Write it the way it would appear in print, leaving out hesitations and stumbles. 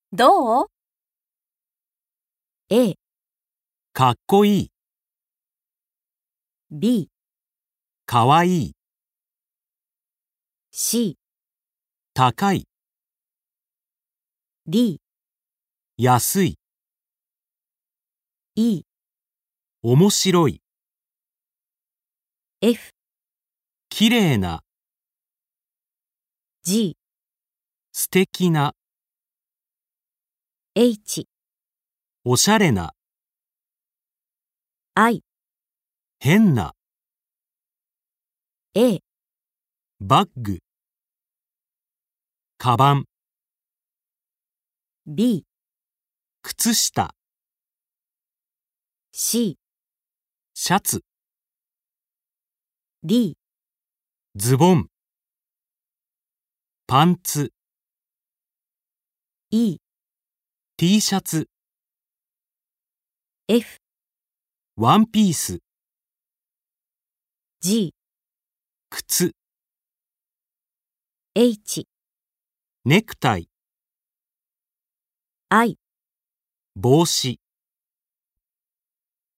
どう？ A、 かっこいい、 B、 かわいい、 C、 高い、 D、 安い、 E、 面白い、 F、 きれいな、 G、 素敵な、 H、 おしゃれな、 I、 変な、 A、 バッグ、カバン、 B、 靴下、 C、 シャツ、 D、 ズボン、パンツ、 E、 T シャツ、 F、 ワンピース、 G、 靴、 H、 ネクタイ、 I、 帽子。